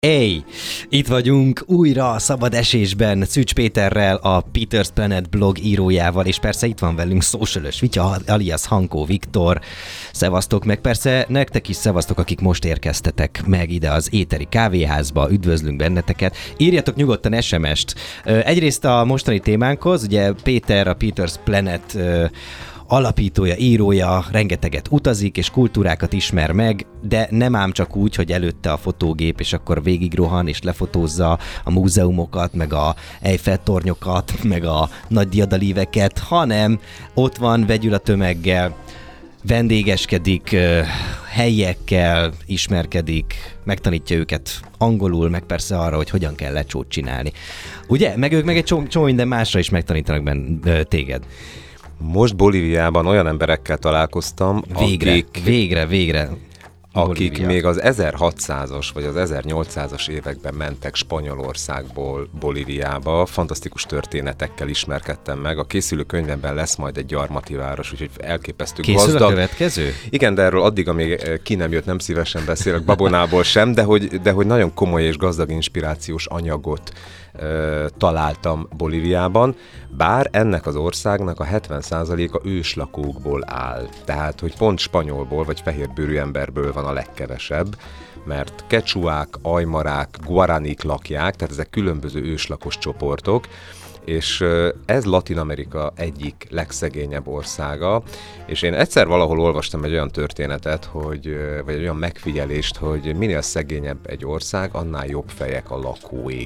Hey, itt vagyunk újra a szabad esésben Szűcs Péterrel, a Peter's Planet blog írójával, és persze itt van velünk Socialös Vitya, alias Hankó Viktor. Szevasztok, meg persze nektek is szevasztok, akik most érkeztetek meg ide az éteri kávéházba, üdvözlünk benneteket. Írjatok nyugodtan SMS-t. Egyrészt a mostani témánkhoz, ugye Péter, a Peter's Planet alapítója, írója, rengeteget utazik és kultúrákat ismer meg, de nem ám csak úgy, hogy előtte a fotógép, és akkor végigrohan és lefotózza a múzeumokat, meg a Eiffel-tornyokat, meg a nagy diadalíveket, hanem ott van, vegyül a tömeggel, vendégeskedik, helyiekkel ismerkedik, megtanítja őket angolul, meg persze arra, hogy hogyan kell lecsót csinálni. Ugye? Meg ők meg egy csomó minden másra is megtanítanak téged. Most Bolíviában olyan emberekkel találkoztam, Végre. akik Bolívia. még az 1600-as vagy az 1800-as években mentek Spanyolországból Bolíviába. Fantasztikus történetekkel ismerkedtem meg. A készülő könyvemben lesz majd egy gyarmati város, úgyhogy elképesztő Készül gazdag. a következő? Igen, de erről addig, amíg ki nem jött, nem szívesen beszélek Babonából sem, de hogy nagyon komoly és gazdag inspirációs anyagot találtam Bolíviában, bár ennek az országnak a 70%-a őslakókból áll. Tehát, hogy pont spanyolból vagy fehérbőrű emberből van a legkevesebb, mert kecsuák, ajmarák, guaranik lakják, tehát ezek különböző őslakos csoportok, és ez Latin-Amerika egyik legszegényebb országa, és én egyszer valahol olvastam egy olyan történetet, vagy egy olyan megfigyelést, hogy minél szegényebb egy ország, annál jobb fejek a lakói.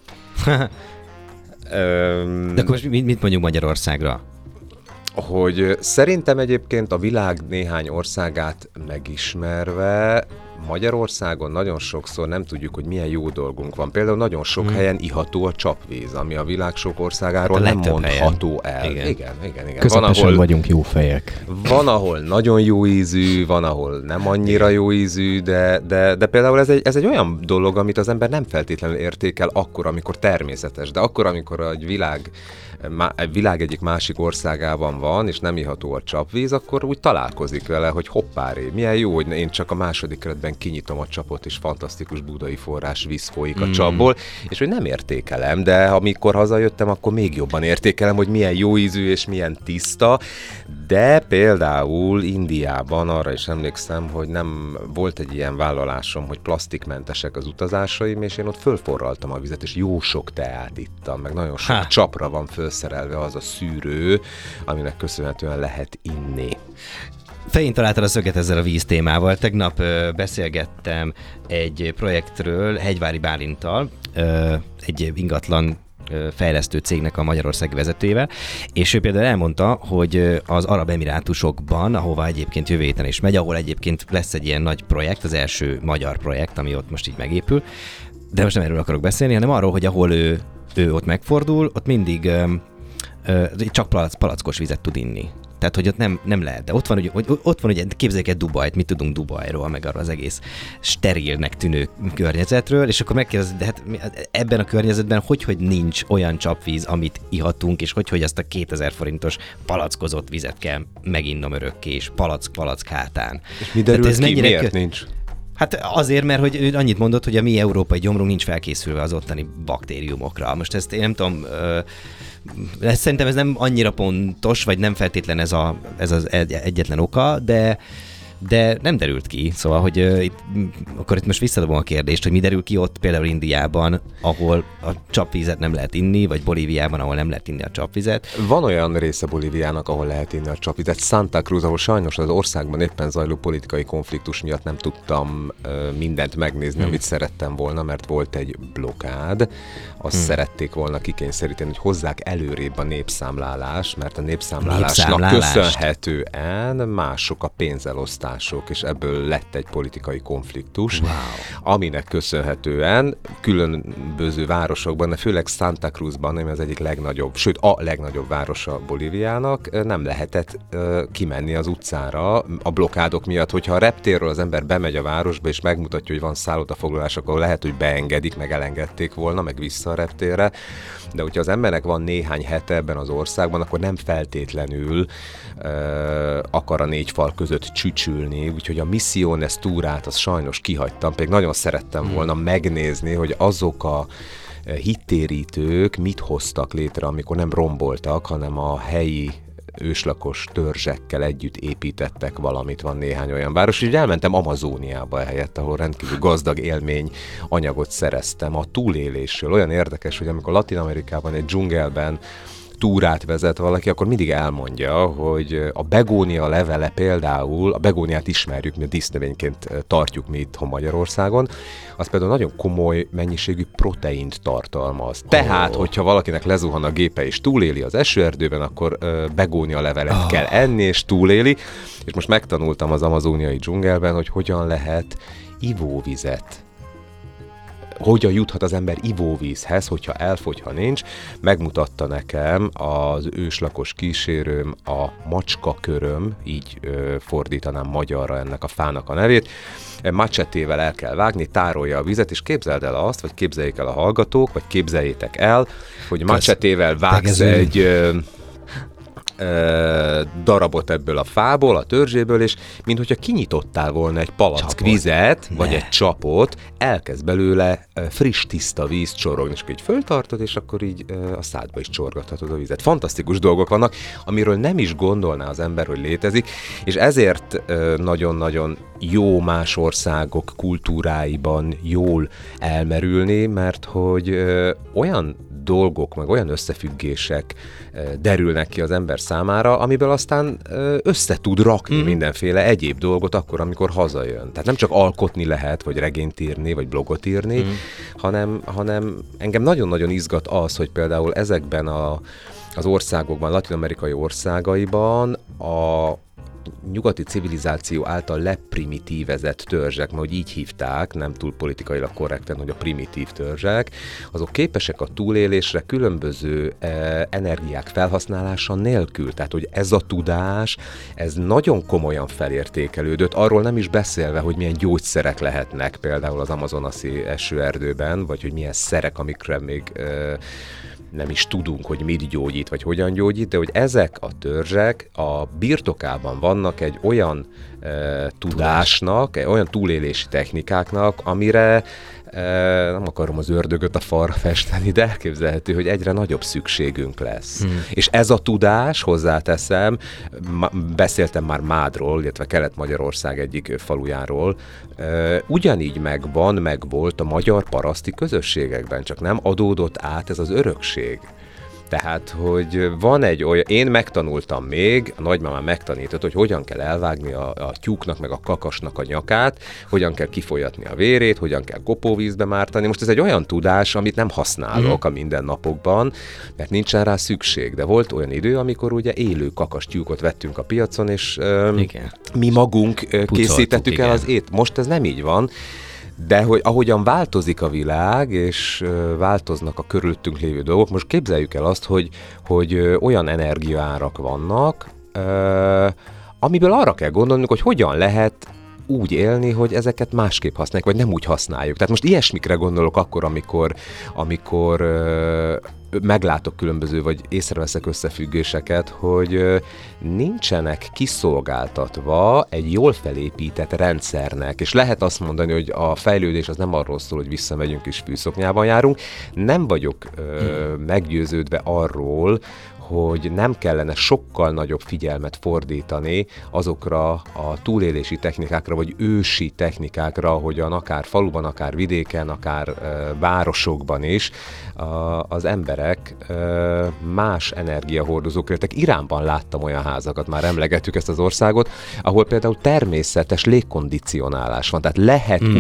De akkor most mit mondjuk Magyarországra? Hogy szerintem egyébként a világ néhány országát megismerve Magyarországon nagyon sokszor nem tudjuk, hogy milyen jó dolgunk van. Például nagyon sok helyen iható a csapvíz, ami a világ sok országáról nem mondható el. Igen. Közepesen vagyunk jó fejek. Van, ahol nagyon jó ízű, van, ahol nem annyira jó ízű, de például ez egy olyan dolog, amit az ember nem feltétlenül értékel akkor, amikor természetes, de akkor, amikor egy világ egyik másik országában van, és nem iható a csapvíz, akkor úgy találkozik vele, hogy hoppáré, milyen jó, hogy én csak a második keretben kinyitom a csapot, és fantasztikus budai forrás víz folyik a csapból, és hogy nem értékelem, de amikor hazajöttem, akkor még jobban értékelem, hogy milyen jó ízű és milyen tiszta, de például Indiában arra is emlékszem, hogy nem volt egy ilyen vállalásom, hogy plastikmentesek az utazásaim, és én ott fölforraltam a vizet, és jó sok teát ittam, meg nagyon sok csapra van fölszerelve az a szűrő, aminek köszönhetően lehet inni. Fején találtad a szöget ezzel a víz témával. Tegnap beszélgettem egy projektről Hegyvári Bálinttal, egy ingatlan fejlesztő cégnek a magyarországi vezetőjével, és ő például elmondta, hogy az Arab Emirátusokban, ahova egyébként jövő héten is megy, ahol egyébként lesz egy ilyen nagy projekt, az első magyar projekt, ami ott most így megépül, de most nem erről akarok beszélni, hanem arról, hogy ahol ő ott megfordul, ott mindig csak palackos vizet tud inni. Tehát, hogy ott nem lehet. De ott van, ugye, képzeljük egy Dubajt, mit tudunk Dubajról, meg arra az egész sterilnek tűnő környezetről, és akkor megkérdezed, de hát ebben a környezetben hogy nincs olyan csapvíz, amit ihatunk, és hogy azt a 2000 forintos palackozott vizet kell meginnom örökké, és palack hátán. És mi derül ki, miért nincs? Hát azért, mert hogy ő annyit mondott, hogy a mi európai gyomrunk nincs felkészülve az ottani baktériumokra. Most ezt én nem tudom, szerintem ez nem annyira pontos, vagy nem feltétlen ez az egyetlen oka, de nem derült ki. Szóval, hogy akkor itt most visszadobom a kérdést, hogy mi derül ki ott például Indiában, ahol a csapvizet nem lehet inni, vagy Bolíviában, ahol nem lehet inni a csapvizet. Van olyan része Bolíviának, ahol lehet inni a csapvizet. Santa Cruz, ahol sajnos az országban éppen zajló politikai konfliktus miatt nem tudtam mindent megnézni, amit szerettem volna, mert volt egy blokád. Azt szerették volna kikényszeríteni, hogy hozzák előrébb a népszámlálást, mert a népszámlálásnak köszönhetően mások a pénzelosztás, és ebből lett egy politikai konfliktus, aminek köszönhetően különböző városokban, de főleg Santa Cruzban, ami az egyik legnagyobb, sőt a legnagyobb városa Bolíviának, nem lehetett kimenni az utcára a blokádok miatt. Hogyha a reptérről az ember bemegy a városba, és megmutatja, hogy van szállodafoglalás, akkor lehet, hogy beengedik, meg elengedték volna, meg vissza a reptérre, de hogyha az embernek van néhány hete ebben az országban, akkor nem feltétlenül akar a négy fal között csücsülni, elmerülni, úgyhogy a Misiones túrát az sajnos kihagytam, pedig nagyon szerettem volna megnézni, hogy azok a hittérítők mit hoztak létre, amikor nem romboltak, hanem a helyi őslakos törzsekkel együtt építettek valamit, van néhány olyan város, így elmentem Amazóniába helyett, ahol rendkívül gazdag élmény anyagot szereztem a túlélésről. Olyan érdekes, hogy amikor Latin-Amerikában egy dzsungelben túrát vezet valaki, akkor mindig elmondja, hogy a begónia levele például, a begóniát ismerjük, mi a dísznövényként tartjuk mi itthon Magyarországon, az például nagyon komoly mennyiségű proteint tartalmaz. Tehát, hogyha valakinek lezuhan a gépe és túléli az esőerdőben, akkor begónia levelet kell enni és túléli, és most megtanultam az amazóniai dzsungelben, hogy hogyan lehet ivóvizet, hogyan juthat az ember ivóvízhez, hogyha elfogy, ha nincs. Megmutatta nekem az őslakos kísérőm, a macskaköröm, így fordítanám magyarra ennek a fának a nevét. Macsetével el kell vágni, tárolja a vizet, és képzeld el azt, vagy képzeljék el a hallgatók, vagy képzeljétek el, hogy macsetével vágsz egy darabot ebből a fából, a törzséből, és minthogyha kinyitottál volna egy palack vizet, vagy egy csapot, elkezd belőle friss, tiszta víz csorogni, és akkor így föltartod, és akkor így a szádba is csorgathatod a vizet. Fantasztikus dolgok vannak, amiről nem is gondolná az ember, hogy létezik, és ezért nagyon-nagyon jó más országok kultúráiban jól elmerülni, mert hogy olyan dolgok, meg olyan összefüggések derülnek ki az ember számára, amiből aztán össze tud rakni mindenféle egyéb dolgot akkor, amikor hazajön. Tehát nem csak alkotni lehet, vagy regényt írni, vagy blogot írni, hanem engem nagyon-nagyon izgat az, hogy például ezekben az országokban, latin-amerikai országaiban a nyugati civilizáció által leprimitívezett törzsek, mert hogy így hívták, nem túl politikailag korrekten, hogy a primitív törzsek, azok képesek a túlélésre különböző energiák felhasználása nélkül. Tehát, hogy ez a tudás, ez nagyon komolyan felértékelődött, arról nem is beszélve, hogy milyen gyógyszerek lehetnek például az amazonasi esőerdőben, vagy hogy milyen szerek, amikre még nem is tudunk, hogy mit gyógyít, vagy hogyan gyógyít, de hogy ezek a törzsek a birtokában vannak egy olyan tudásnak, olyan túlélési technikáknak, amire nem akarom az ördögöt a falra festeni, de elképzelhető, hogy egyre nagyobb szükségünk lesz. És ez a tudás, hozzáteszem, beszéltem már Mádról, illetve Kelet-Magyarország egyik falujáról, ugyanígy megvolt a magyar paraszti közösségekben, csak nem adódott át ez az örökség. Tehát, hogy van egy olyan, én megtanultam még, a nagymamám megtanított, hogy hogyan kell elvágni a tyúknak, meg a kakasnak a nyakát, hogyan kell kifolyatni a vérét, hogyan kell kopóvízbe mártani. Most ez egy olyan tudás, amit nem használok a mindennapokban, mert nincsen rá szükség. De volt olyan idő, amikor ugye élő kakas tyúkot vettünk a piacon, és mi magunk készítettük el az Most ez nem így van. De hogy ahogyan változik a világ, és változnak a körülöttünk lévő dolgok, most képzeljük el azt, hogy olyan energiaárak vannak, amiből arra kell gondolnunk, hogy hogyan lehet úgy élni, hogy ezeket másképp használjuk, vagy nem úgy használjuk. Tehát most ilyesmikre gondolok akkor, amikor meglátok különböző, vagy észreveszek összefüggéseket, hogy nincsenek kiszolgáltatva egy jól felépített rendszernek, és lehet azt mondani, hogy a fejlődés az nem arról szól, hogy visszamegyünk és fűszoknyában járunk. Nem vagyok meggyőződve arról, hogy nem kellene sokkal nagyobb figyelmet fordítani azokra a túlélési technikákra, vagy ősi technikákra, ahogyan akár faluban, akár vidéken, akár városokban is az emberek más energiahordozók jöttek. Iránban láttam olyan házakat, már emlegettük ezt az országot, ahol például természetes légkondicionálás van, tehát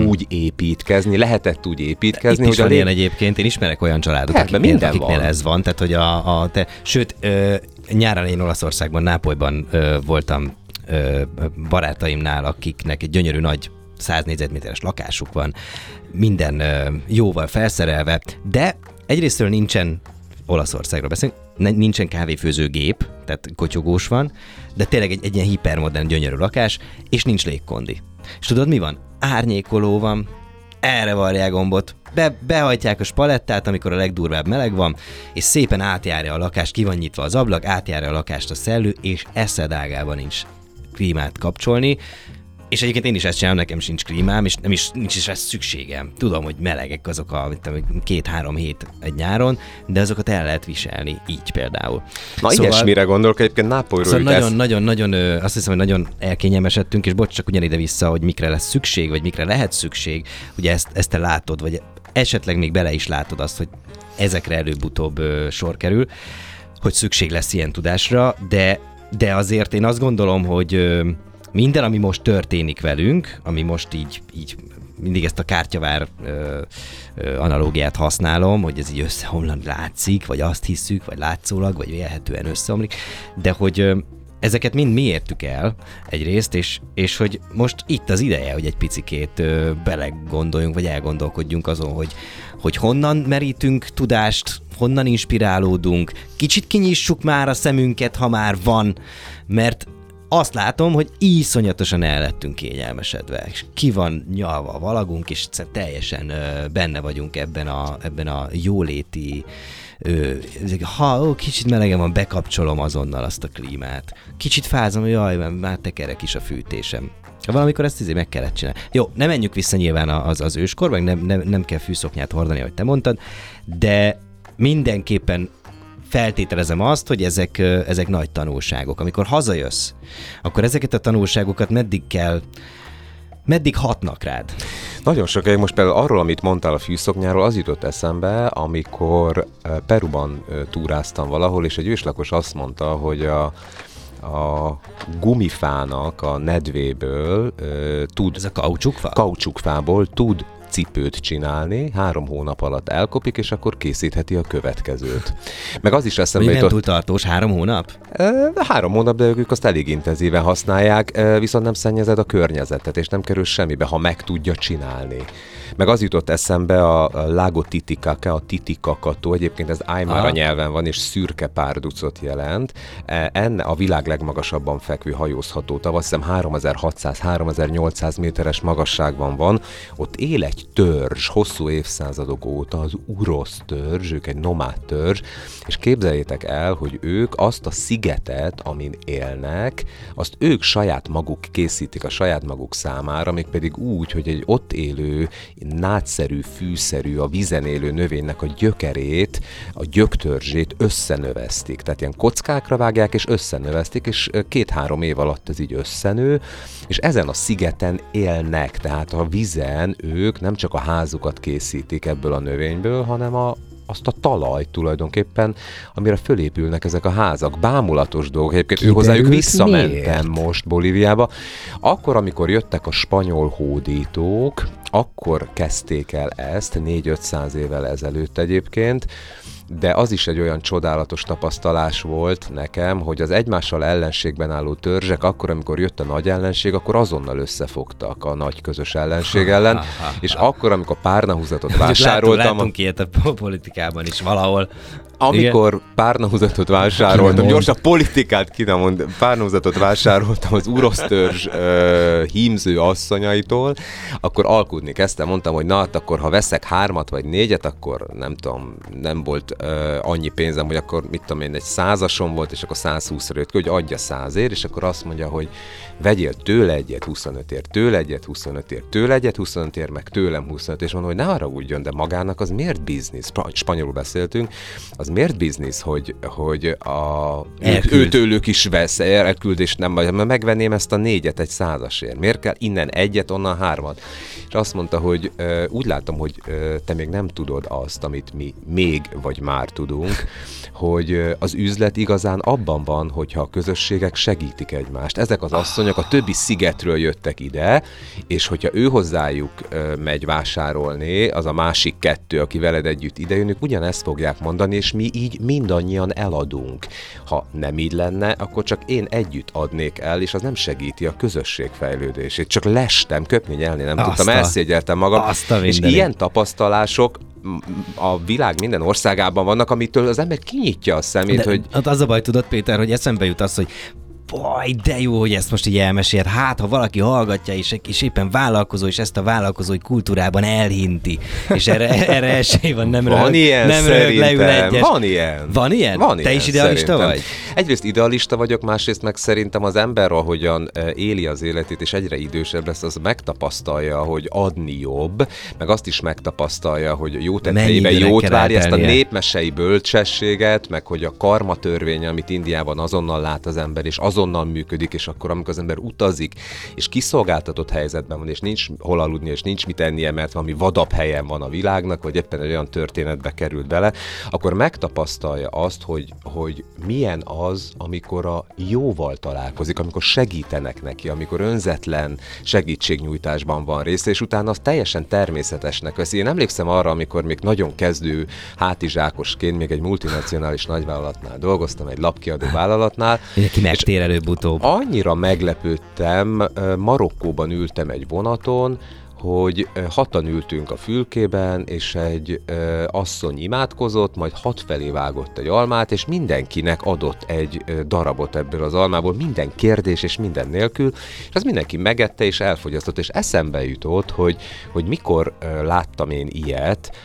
lehetett úgy építkezni, hogy van ilyen egyébként, én ismerek olyan családot, akiknél ez van, tehát hogy sőt, nyáron én Olaszországban, Nápolyban voltam barátaimnál, akiknek egy gyönyörű nagy 100 négyzetméteres lakásuk van, minden jóval felszerelve, de egyrésztről nincsen, Olaszországról beszélünk, nincsen kávéfőzőgép, tehát kotyogós van, de tényleg egy ilyen hipermodern, gyönyörű lakás, és nincs légkondi. És tudod mi van? Árnyékoló van, erre varják gombot, behajtják a spalettát, amikor a legdurvább meleg van, és szépen átjárja a lakást, ki van nyitva az ablak, átjárja a lakást a szellő, és eszedágában nincs klímát kapcsolni. És egyébként én is ezt csinálom, nekem sincs klímám, és nincs is ezt szükségem. Tudom, hogy melegek azok a 2-3 hét egy nyáron, de azokat el lehet viselni, így például. Na, szóval, ilyesmire gondolok, egyébként Nápolyról. Szóval nagyon, azt hiszem, hogy nagyon elkényelmesedtünk, és bocs, csak ugyanide vissza, hogy mikre lesz szükség, vagy mikre lehet szükség. Ugye ezt te látod, vagy esetleg még bele is látod azt, hogy ezekre előbb-utóbb sor kerül, hogy szükség lesz ilyen tudásra, de azért én azt gondolom, hogy minden, ami most történik velünk, ami most így mindig ezt a kártyavár analógiát használom, hogy ez így összeomlani látszik, vagy azt hiszük, vagy látszólag, vagy vélhetően összeomlik, de hogy ezeket mind mi értük el egyrészt, és hogy most itt az ideje, hogy egy picikét belegondoljunk, vagy elgondolkodjunk azon, hogy honnan merítünk tudást, honnan inspirálódunk, kicsit kinyissuk már a szemünket, ha már van, mert azt látom, hogy iszonyatosan el lettünk kényelmesedve, és ki van nyalva a valagunk, és teljesen benne vagyunk ebben a jóléti, kicsit melegen van, bekapcsolom azonnal azt a klímát. Kicsit fázom, hogy jaj, már tekerek is a fűtésem. Valamikor ezt meg kellett csinálni. Jó, nem menjünk vissza nyilván az őskorba, nem kell fűszoknyát hordani, ahogy te mondtad, de mindenképpen feltételezem azt, hogy ezek nagy tanulságok. Amikor hazajössz, akkor ezeket a tanulságokat meddig hatnak rád? Nagyon sokáig most például arról, amit mondtál a fűszoknyáról, az jutott eszembe, amikor Peruban túráztam valahol, és egy őslakos azt mondta, hogy a gumifának a nedvéből tud... Ez a kaucsukfa? Kaucsukfából tud cipőt csinálni, 3 hónap alatt elkopik, és akkor készítheti a következőt. Meg az is eszembe jutott... Nem túl tartós, 3 hónap? 3 hónap, de ők azt elég intenzíven használják, viszont nem szennyezed a környezetet, és nem kerül semmibe, ha meg tudja csinálni. Meg az jutott eszembe a Lago Titicaca, a Titicaca-tó, egyébként ez Aymara nyelven van, és szürke párducot jelent. Enne a világ legmagasabban fekvő hajózható tav, azt hiszem 3600-3800 méteres magasságban van. Ott él egy törzs, hosszú évszázadok óta, az Urosz törzs, ők egy nomád törzs, és képzeljétek el, hogy ők azt a szigetet, amin élnek, azt ők saját maguk készítik a saját maguk számára, mégpedig úgy, hogy egy ott élő, nádszerű, fűszerű, a vízen élő növénynek a gyökerét, a gyöktörzsét összenövesztik. Tehát ilyen kockákra vágják és összenövesztik, és 2-3 év alatt ez így összenő, és ezen a szigeten élnek, tehát a vízen ők nem csak a házukat készítik ebből a növényből, hanem azt a talajt tulajdonképpen, amire fölépülnek ezek a házak. Bámulatos dolgok. Egyébként hozzájuk visszamentem most Bolíviába. Akkor, amikor jöttek a spanyol hódítók, akkor kezdték el ezt, 400-500 évvel ezelőtt egyébként, de az is egy olyan csodálatos tapasztalás volt nekem, hogy az egymással ellenségben álló törzsek akkor, amikor jött a nagy ellenség, akkor azonnal összefogtak a nagy közös ellenség ellen, és akkor, amikor párnahúzatot vásároltam... Látunk ilyet a politikában is valahol. Amikor párnahúzatot vásároltam, gyorsan politikát párnahúzatot vásároltam az Urosz törzs hímző asszonyaitól, akkor alkudni kezdtem, mondtam, hogy na, akkor ha veszek 3 vagy 4, akkor nem tudom, nem volt annyi pénzem, hogy akkor mit tudom én, egy 100-asom volt, és akkor 120-ra jött ki, hogy adja 100-ért, és akkor azt mondja, hogy vegyél tőle egyet 25-ért, tőle egyet 25-ért, tőle egyet 25-ért, meg tőlem 25, és mondom, hogy ne haragudjon, de magának az miért biznisz? Spanyolul beszéltünk, az miért biznisz, hogy őtőlük is vesz elküld, és nem vagy, mert megvenném ezt a 4-et egy 100-asért. Miért kell innen 1-et, onnan 3-at? És azt mondta, hogy úgy látom, hogy te még nem tudod azt, amit mi még vagy már tudunk, hogy az üzlet igazán abban van, hogyha a közösségek segítik egymást. Ezek az asszonyok a többi szigetről jöttek ide, és hogyha ő hozzájuk megy vásárolni, az a másik 2, aki veled együtt idejönnek, ugyanezt fogják mondani, és mi így mindannyian eladunk. Ha nem így lenne, akkor csak én együtt adnék el, és az nem segíti a közösség fejlődését. Csak lestem, köpni, nyelni nem tudtam, elszégyeltem magam. És ilyen tapasztalások a világ minden országában vannak, amitől az ember kinyitja a szemét, hogy... Az a baj, tudod, Péter, hogy eszembe jut az, hogy Baj, de jó, hogy ezt most így elmesélt. Hát, ha valaki hallgatja, és éppen vállalkozó, és ezt a vállalkozói kultúrában elhinti, és erre esély van, nem röhög leül egyes. Van ilyen. Van ilyen? Te is idealista szerintem. vagy? Egyrészt idealista vagyok, másrészt meg szerintem az ember, ahogyan éli az életét, és egyre idősebb lesz, az megtapasztalja, hogy adni jobb, meg azt is megtapasztalja, hogy jó tetteiben jót várja, ezt a népmesei bölcsességet, meg hogy a karma törvény, amit Indiában azonnal lát az ember, és azonnal működik, és akkor, amikor az ember utazik, és kiszolgáltatott helyzetben van, és nincs hol aludni, és nincs mit ennie, mert valami vadabb helyen van a világnak, vagy éppen egy olyan történetbe került bele, akkor megtapasztalja azt, hogy milyen az, amikor a jóval találkozik, amikor segítenek neki, amikor önzetlen segítségnyújtásban van része, és utána azt teljesen természetesnek veszi. Én emlékszem arra, amikor még nagyon kezdő hátizsákosként, még egy multinacionális nagyvállalatnál dolgoztam, egy lapkiadó vállalatnál. Ki megtér előbb-utóbb. Annyira meglepődtem, Marokkóban ültem egy vonaton, hogy 6-an ültünk a fülkében, és egy asszony imádkozott, majd 6 felé vágott egy almát, és mindenkinek adott egy darabot ebből az almából, minden kérdés és minden nélkül, és az mindenki megette és elfogyasztott, és eszembe jutott, hogy mikor láttam én ilyet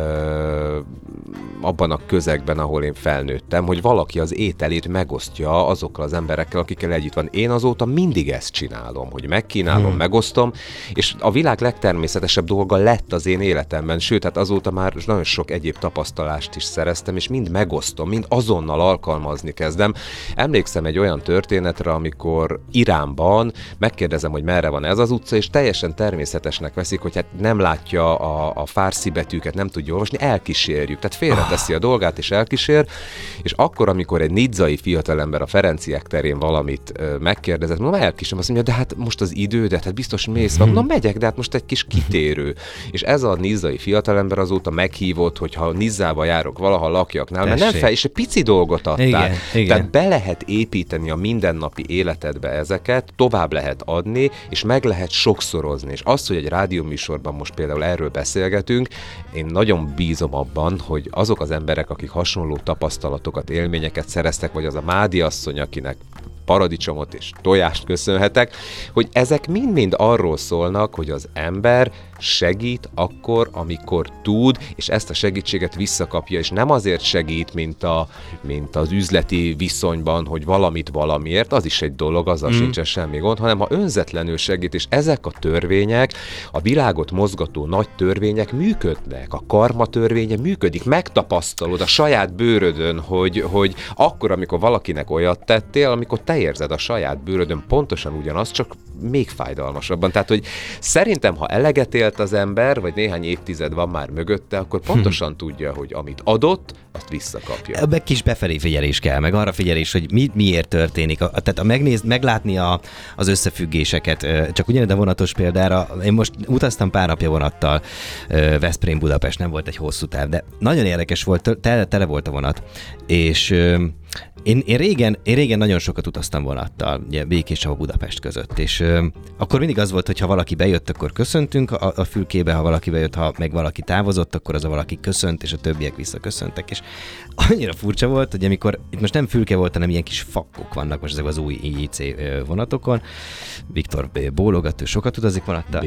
abban a közegben, ahol én felnőttem, hogy valaki az ételét megosztja azokkal az emberekkel, akikkel együtt van. Én azóta mindig ezt csinálom, hogy megkínálom, megosztom, és a világ legtermészetesebb dolga lett az én életemben, sőt, hát azóta már nagyon sok egyéb tapasztalást is szereztem, és mind megosztom, mind azonnal alkalmazni kezdem. Emlékszem egy olyan történetre, amikor Iránban megkérdezem, hogy merre van ez az utca, és teljesen természetesnek veszik, hogy hát nem látja a fárszi betűket, nem tudja olvasni, elkísérjük. Tehát félreteszi a dolgát, és elkísér, és akkor, amikor egy nizzai fiatalember a Ferenciek terén valamit megkérdezett, mondom, elkísérem, azt mondja, de hát most az idődet, hát biztos mész, mondom, megyek, de hát most egy kis kitérő. És ez a nizzai fiatalember azóta meghívott, hogy ha Nizzába járok valaha lakjaknál, mert nem fel, és egy pici dolgot adták. Igen. Tehát be lehet építeni a mindennapi életedbe ezeket, tovább lehet adni, és meg lehet sokszorozni. És az, hogy egy rádióműsorban most például erről beszélgetünk, én nagyon bízom abban, hogy azok az emberek, akik hasonló tapasztalatokat, élményeket szereztek, vagy az a Mádi asszony, akinek paradicsomot és tojást köszönhetek, hogy ezek mind-mind arról szólnak, hogy az ember segít akkor, amikor tud, és ezt a segítséget visszakapja, és nem azért segít, mint az üzleti viszonyban, hogy valamit valamiért, az is egy dolog, azzal sincsen semmi gond, hanem ha önzetlenül segít, és ezek a törvények, a világot mozgató nagy törvények működnek, a karma törvénye működik, megtapasztalod a saját bőrödön, hogy akkor, amikor valakinek olyat tettél, amikor te érzed a saját bőrödön pontosan ugyanaz, csak még fájdalmasabban. Tehát, hogy szerintem, ha eleget élt az ember, vagy néhány évtized van már mögötte, akkor pontosan tudja, hogy amit adott, azt visszakapja. Ebbe kis befelé figyelés kell, meg arra figyelés, hogy miért történik. Tehát meglátni az összefüggéseket, csak ugyanez a vonatos példára, én most utaztam pár napja vonattal, Veszprém-Budapest, nem volt egy hosszú táv, de nagyon érdekes volt, tele volt a vonat, és Én régen nagyon sokat utaztam vonattal, ugye Békéscsaba-Budapest között, és akkor mindig az volt, hogy ha valaki bejött, akkor köszöntünk a fülkébe, ha valaki bejött, ha meg valaki távozott, akkor az a valaki köszönt, és a többiek visszaköszöntek, és annyira furcsa volt, hogy amikor itt most nem fülke volt, hanem ilyen kis fakkok vannak most ezek az új IC vonatokon. Viktor bólogat, ő sokat utazik vonattal.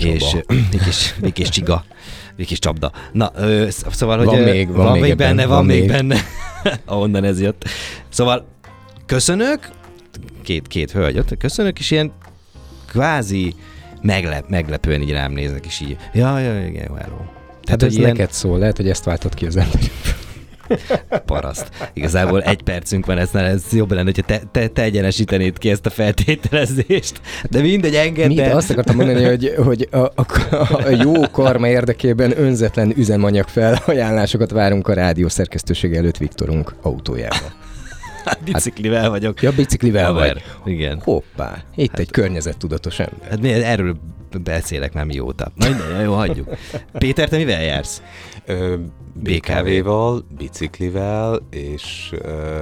Békés Csabda. Na, szóval, hogy van még benne. Ahonnan ez jött. Szóval köszönök, két hölgy ott, köszönök, és ilyen kvázi meglepően így rám néznek, és így, igen, jó, hello. Tehát ez ilyen... neked szól, lehet, hogy ezt váltott ki az ember. Paraszt. Igazából 1 percünk van, ez jobb lenne, hogyha te egyenesítenéd ki ezt a feltételezést. De mindegy, engedd el. Azt akartam mondani, hogy a jó karma érdekében önzetlen üzemanyag felajánlásokat várunk a rádió szerkesztőség előtt Viktorunk autójában. Biciklivel vagyok. Ja, biciklivel vagy. Igen. Hoppá, itt egy környezettudatos ember. Hát erről beszélek már mióta. Na, jó, hagyjuk. Péter, te mivel jársz? BKV-val, biciklivel és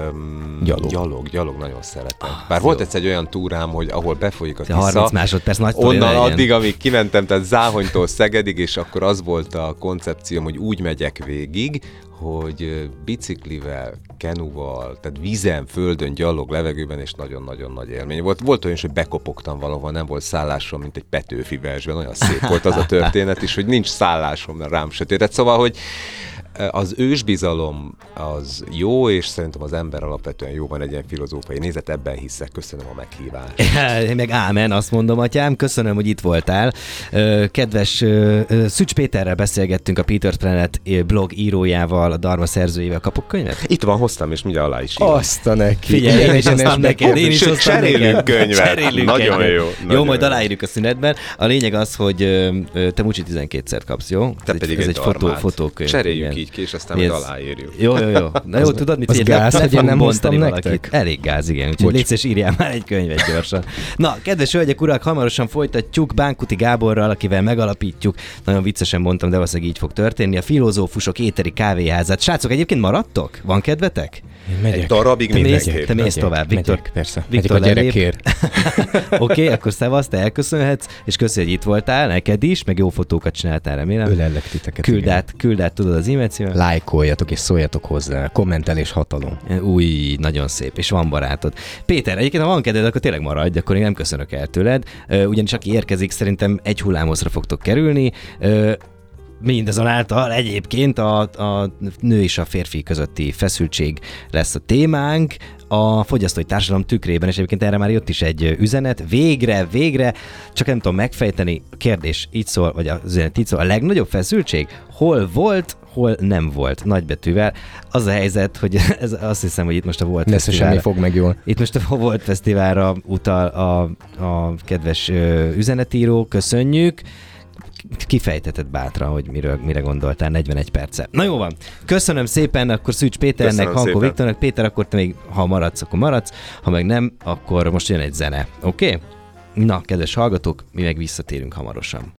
gyalog nagyon szeretem. Bár volt egyszer egy olyan túrám, hogy ahol befolyik a Tisza, 30 másodperc nagy onnan addig, amíg kimentem, tehát Záhonytól Szegedig, és akkor az volt a koncepcióm, hogy úgy megyek végig, hogy biciklivel, kenuval, tehát vízen, földön, gyalog, levegőben, és nagyon-nagyon nagy élmény volt. Volt olyan, hogy bekopogtam valahol, nem volt szállásom, mint egy Petőfi versben, olyan szép volt az a történet is, hogy nincs szállásom, mert rám sötétedett. Szóval, hogy az ősbizalom az jó, és szerintem az ember alapvetően jóban egy ilyen filozófiai nézet, ebben hiszek. Köszönöm a meghívást. Meg ámen, azt mondom, atyám. Köszönöm, hogy itt voltál. Kedves Szücs Péterrel beszélgettünk, a Peter's Planet blog írójával, a Dharma szerzőjével. Kapok könyvet? Itt van, hoztam, és mindjárt alá is írom. Azt a neki. Figyelj, én is hoztam neked. Én is hoztam Cserélünk könyvet. Nagyon jó. Jó, majd aláírjuk a szünetben. A lényeg az, hogy te Mucsi 12-szer kapsz, jó? Te pedig ez egy fotókönyv. Cseréljük így ki, és aztán majd aláírjuk. Jó. Na jó, tudod mit? Az gáz, hogy én nem hoztam nektek? Elég gáz, igen. Úgyhogy légy szíves, írjál már egy könyvet gyorsan. Na, kedves hölgyek, urak, hamarosan folytatjuk Bánkuti Gáborral, akivel megalapítjuk. Nagyon viccesen mondtam, de valószínűleg így fog történni. A Filozófusok éteri kávéházát. Srácok, egyébként maradtok? Van kedvetek? Egy darabig mindenképp. Te mész tovább, Viktor. Persze. Viktor a gyerekért. Oké, akkor szevasz, te elköszönhetsz, és köszi, hogy itt voltál, neked is, meg jó fotókat csináltál, remélem. Ölellek titeket. Küld át, tudod az e-mail címet? Lájkoljatok és szóljatok hozzá. Kommentelés hatalom. Új, nagyon szép, és van barátod. Péter, egyébként ha van kedved, akkor tényleg maradj, akkor én nem köszönök el tőled. Ugyanis aki érkezik, szerintem egy hullámhozra fogtok kerülni. Mindazonáltal egyébként a nő és a férfi közötti feszültség lesz a témánk, a fogyasztói társadalom tükrében, és egyébként erre már jött is egy üzenet. Végre, csak nem tudom megfejteni, a kérdés így szól, vagy az üzenet így szól, a legnagyobb feszültség hol volt, hol nem volt, nagybetűvel. Az a helyzet, hogy azt hiszem, hogy itt most a Volt Fesztiválra... semmi fog meg jól. Itt most a Volt Fesztiválra utal a kedves üzenetíró, köszönjük. Kifejteted bátran, hogy mire gondoltál 41 perccel. Na jó van, köszönöm szépen, akkor Szűcs Péternek, Hankó Viktornak. Péter, akkor te még, ha maradsz, akkor maradsz, ha meg nem, akkor most jön egy zene, oké? Na, kedves hallgatók, mi meg visszatérünk hamarosan.